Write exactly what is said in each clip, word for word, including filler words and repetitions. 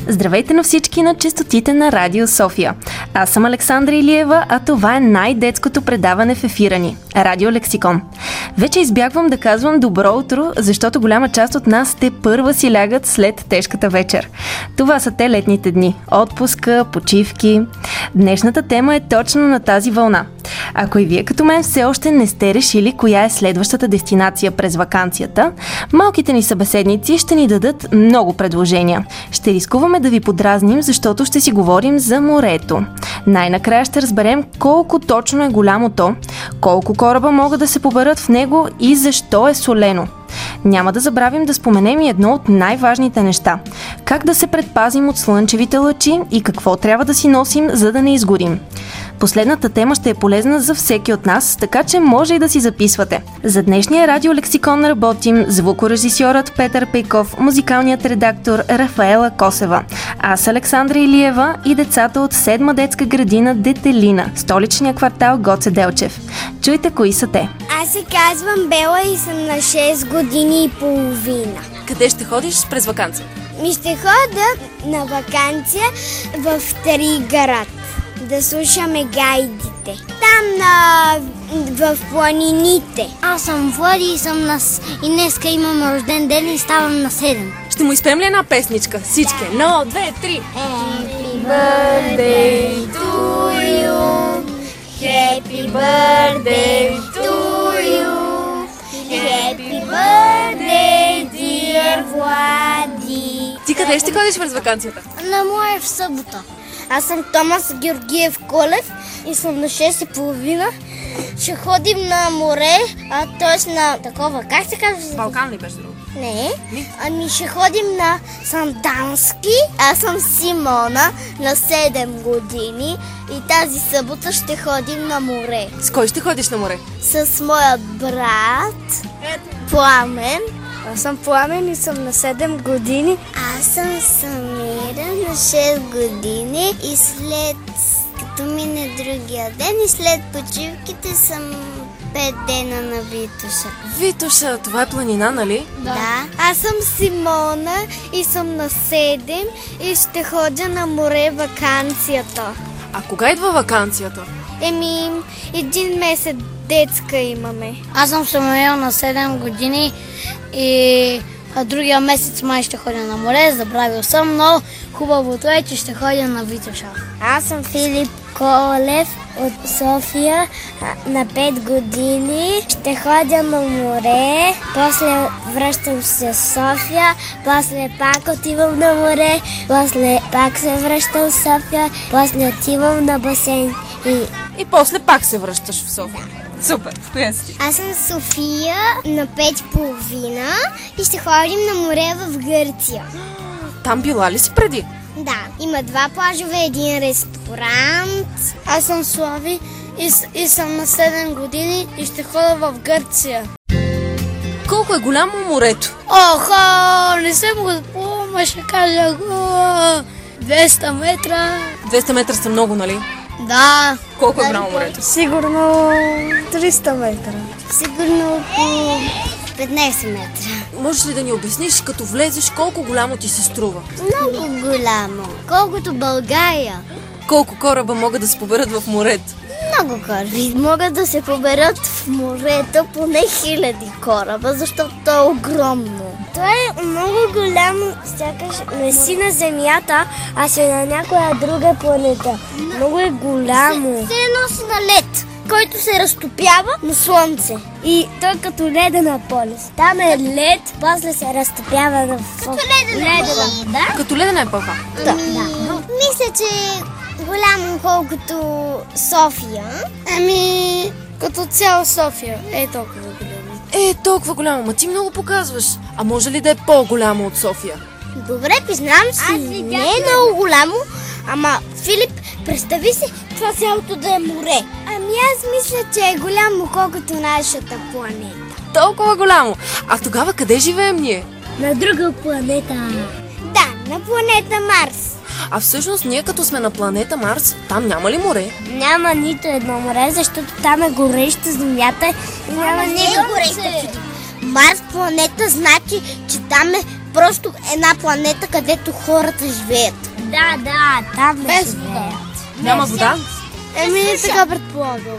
Здравейте на всички на честотите на Радио София. Аз съм Александра Илиева, а това е най-детското предаване в ефира ни – Радио Лексикон. Вече избягвам да казвам добро утро, защото голяма част от нас те първа си лягат след тежката вечер. Това са те летните дни – отпуска, почивки. Днешната тема е точно на тази вълна. Ако и вие като мен все още не сте решили коя е следващата дестинация през ваканцията, малките ни събеседници ще ни дадат много предложения. Ще рискуваме да ви подразним, защото ще си говорим за морето. Най-накрая ще разберем колко точно е голямо то, колко кораба могат да се поберат в него и защо е солено. Няма да забравим да споменем и едно от най-важните неща – как да се предпазим от слънчевите лъчи и какво трябва да си носим, за да не изгорим. Последната тема ще е полезна за всеки от нас, така че може и да си записвате. За днешния радиолексикон работим звукорежисьорът Петър Пейков, музикалният редактор Рафаела Косева, аз Александра Илиева и децата от седма детска градина Детелина, столичния квартал Гоце Делчев. Чуйте кои са те. Аз се казвам Бела и съм на шест години и половина. Къде ще ходиш през ваканция? Ми ще ходя на ваканция в Триград. Да слушаме гайдите. Там на... в планините. Аз съм Влади и съм на... и днеска имам рожден ден и ставам на седем. Ще му изпеем ли една песничка? Всички. Едно, две, три. Happy birthday to you. Happy birthday to you. Happy birthday, dear Влади. Ти къде ще ходиш през ваканцията? На море в събота. Аз съм Томас Георгиев Колев и съм на шест и половина. Ще ходим на море, а т.е. на такова, как се казва? Балкан ли беше друго? Не, ами ще ходим на Сандански. Аз съм Симона, на седем години и тази събота ще ходим на море. С кой ще ходиш на море? С моят брат Пламен. Аз съм Пламен и съм на седем години. Аз съм Самира на шест години и след като мине другия ден и след почивките съм пет дена на Витоша. Витоша, това е планина, нали? Да. да. Аз съм Симона и съм на седем и ще ходя на море ваканцията. А кога идва ваканцията? Еми, един месец детска имаме. Аз съм Самуел на седем години и другия месец май ще ходя на море, забравил съм, но хубавото е, че ще ходя на Витоша. Аз съм Филип Колев от София, на пет години. Ще ходя на море, после връщам се в София, после пак отивам на море, после пак се връщам в София, после отивам на басейн и... И после пак се връщаш в София. Супер, коя си? Аз съм София, на пет и половина и ще ходим на море в Гърция. Там била ли си преди? Да, има два плажове, един ресторант. Аз съм Слави и, и съм на седем години и ще ходя в Гърция. Колко е голямо морето? Охо, не съм го спомня, ще кажа го. двеста метра. двеста метра са много, нали? Да. Колко е голямо морето? Сигурно триста метра. Сигурно около петнайсет метра. Можеш ли да ни обясниш, като влезеш, колко голямо ти се струва? Много голямо. Колкото България. Колко кораба могат да се поберат в морето? Много кораби могат да се поберат в морето, поне хиляди кораба, защото то е огромно. То е много голямо, сякаш не си на Земята, а си на някоя друга планета. Много е голямо. Се носи на лед, който се разтопява на Слънце. И той е като ледена полюс. Там е лед, после се разтопява на като ледена вода. Като ледена епоха? Да. да. Мисля, че голямо колкото София. Ами, като цяло София е толкова голямо. Е, толкова голямо, ма ти много показваш. А може ли да е по-голямо от София? Добре, признавам си, не е много голямо, ама Филип, представи си това цялото да е море. Ами аз мисля, че е голямо колкото нашата планета. Толкова голямо. А тогава къде живеем ние? На друга планета. Да, на планета Марс. А всъщност ние като сме на планета Марс, там няма ли море? Няма нито едно море, защото там е гореща земята и няма не никакво е гореща. Марс планета значи, че там е просто една планета, където хората живеят. Да, да, там не Без живеят. Няма вода? Еми, така предполагам.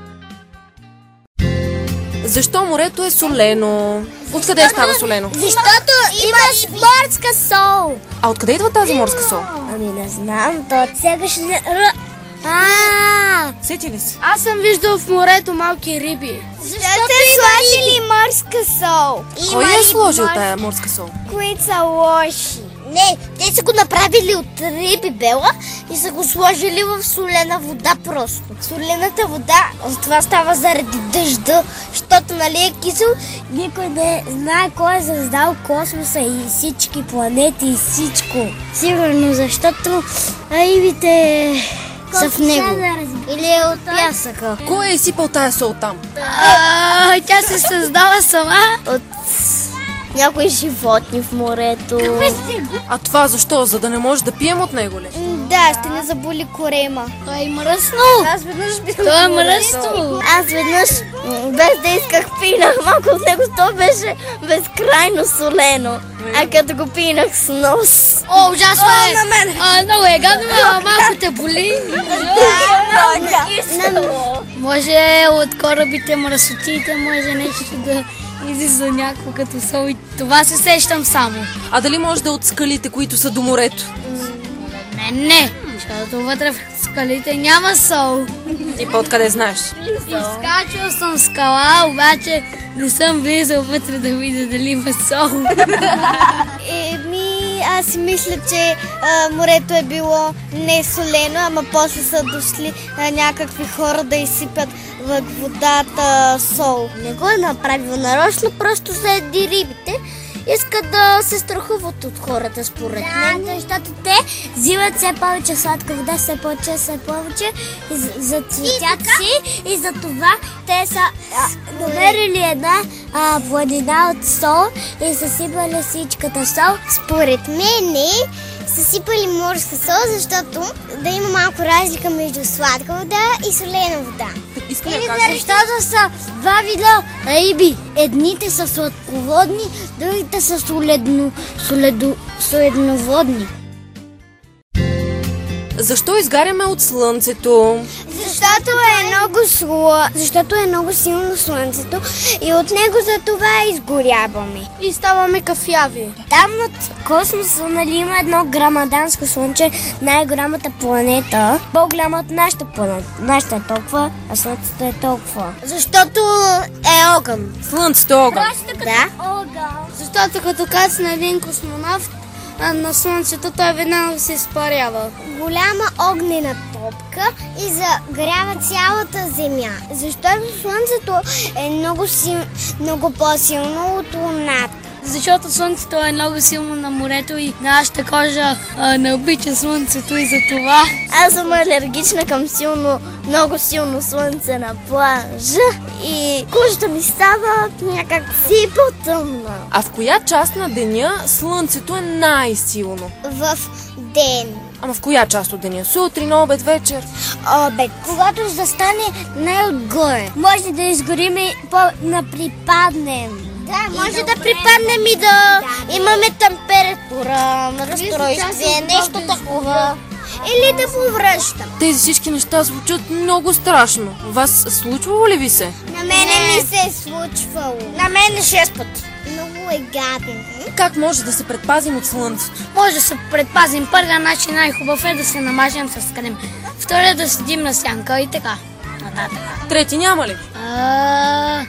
Защо морето е солено? Откъде става солено? Защото имаш морска сол. А откъде идва тази морска сол? Ами не знам, то сега ще... А, Сети ли си? Аз съм виждал в морето малки риби. защото са сложили морска сол. Кой е сложил тая морска сол? Които са лоши. Не, те са го направили от риби, Бела, и са го сложили в солена вода просто. Солената вода, това става заради дъжда, защото нали е кисел, никой не знае кой е създал космоса и всички планети и всичко. Сигурно, защото рибите са в него. Или е от пясъка. Кой е изсипал тая сол там? А, тя се създава сама. От някои животни в морето. А това защо? За да не може да пием от него ли? Да, ще не заболи корема. Той е мръснал. Аз веднъж бих Той е мръснал. Аз веднъж, м, без да исках, пинах малко от него, то беше безкрайно солено. А като го пинах с нос. О, ужасно е. на мен. А, много е гадно, а малко те боли. Може от корабите, мръсотиите, може нещо да излиза някакво като сол и това се сещам само. А дали може да е от скалите, които са до морето? Не, не, защото вътре в скалите няма сол. И по-откъде знаеш? Изкачвал съм скала, обаче не съм влизал вътре да видя дали има сол. Еми, аз си мисля, че а, морето е било не солено, ама после са дошли а, някакви хора да изсипят в водата сол. Не го е направил нарочно, просто заради рибите. Искат да се страхуват от хората, според мен. Да, защото те взимат все повече сладка вода, все повече, все повече и зацветят си и за това те са а, намерили една а, планина от сол и са сипали всичката сол. Според мен са сипали морска сол, защото да има малко разлика между сладка вода и солена вода. Искам да Или кажа. защото са два вида риби. Едните са сладководни, другите са соледно, соледо, соледноводни. Защо изгаряме от слънцето? Защото е много сло... Защото е много силно слънцето и от него за това изгоряваме. И ставаме кафяви. Там от космоса, нали, има едно грамаданско слънце, най-голямата планета. По-голяма от нашата планета. Нашата е толкова, а слънцето е толкова. Защото е огън. Слънцето е огън. Да. Защото като кацне един космонавт а на слънцето, той веднага се изпарява. Голяма огнена топка и загрява цялата земя. Защото слънцето е много, сил... много по-силно от луната. Защото слънцето е много силно на морето и нашата кожа а, не обича слънцето и за това. Аз съм алергична към силно, много силно слънце на плажа и кожата ми става някак си по-тъмна. А в коя част на деня слънцето е най-силно? В ден. Ама в коя част от деня? Сутрин, обед, вечер? Обед. Когато застане най-отгоре. Може да изгорим и по-наприпаднем. Да, може да, да припаднем и да, да имаме температура, разстройствие, нещо такова. Или да повръщам. Тези всички неща звучат много страшно. Вас случвало ли ви се? На мене ми се е случвало. На мене шест пъти. Много е гаден. Как може да се предпазим от слънцето? Може да се предпазим. Първият начин най-хубав е да се намажем с крем. Втория да седим на сянка и така. Нататък. Трети няма ли? А...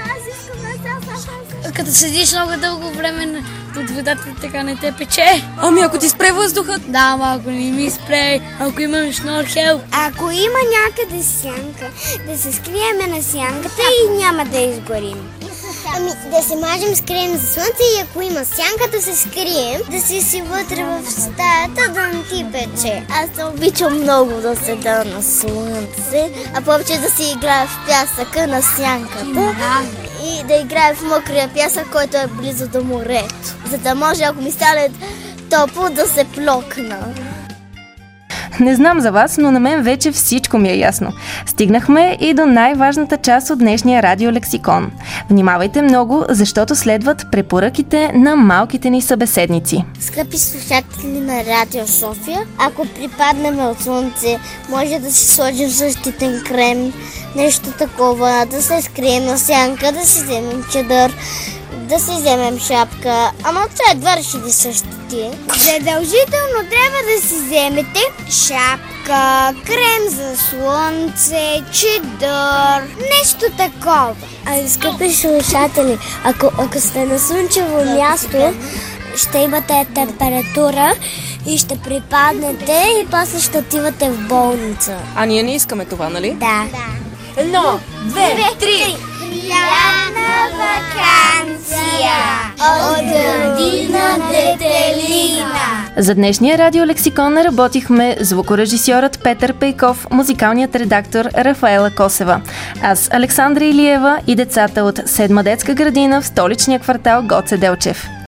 Като седиш много дълго време под водата, така не те пече. Ами ако ти спре въздухът? Да, ама ако не ми спре, ако имам шнорхел. Ако има някъде сянка, да се скриеме на сянката и няма да изгорим. Ами да се мажем с крем за слънце и ако има сянка да се скрием, да си си вътре в стаята да не ти пече. Аз не обичам много да седа на слънце, а повече да си играя в пясъка на сянката и да играя в мокрия пясък, който е близо до морето, за да може, ако ми стане топло, да се плокна. Не знам за вас, но на мен вече всичко всичко ми е ясно. Стигнахме и до най-важната част от днешния радиолексикон. Внимавайте много, защото следват препоръките на малките ни събеседници. Скъпи слушатели на Радио София, ако припаднем от слънце, може да си сложим защитен крем, нещо такова, да се скрием на сянка, да си вземем чадър, да си вземем шапка, ама това едва ли ще ви същите. Задължително трябва да си вземете шапка, крем за слънце, чадър, нещо такова. А, скъпи слушатели, ако, ако сте на слънчево място, ще имате температура и ще припаднете и после ще отивате в болница. А ние не искаме това, нали? Да. Едно, две, три! Приятна ваканция от градина Детелина. За днешния радиолексикон работихме звукорежисьорът Петър Пейков, музикалният редактор Рафаела Косева, аз Александра Илиева и децата от седма детска градина в столичния квартал Гоце Делчев.